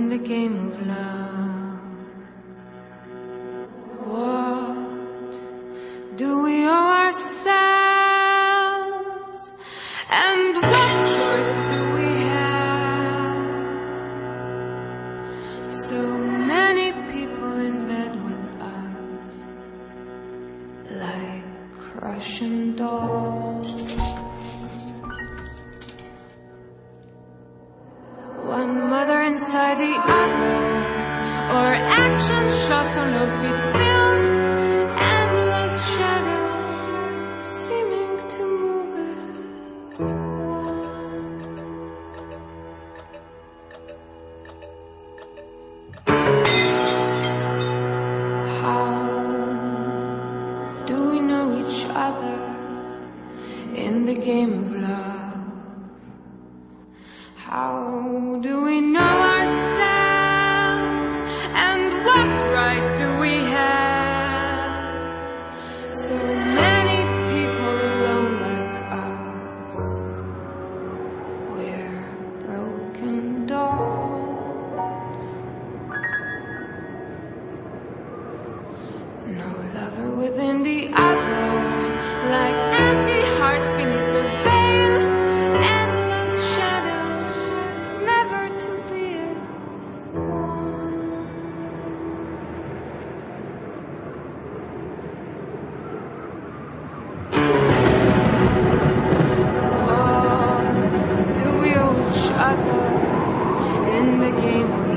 in the game of love. What do we owe ourselves? And what choice do we have? So many people in bed with us, like crushing dolls. One mother inside the other, or action shots on low-speed film, endless shadows seeming to move as one. How do we know each other in the game of love? How do we know ourselves? And what right do we have? So many people alone like us. We're broken dolls. No lover within the other, like empty hearts beneath the veil. In the game of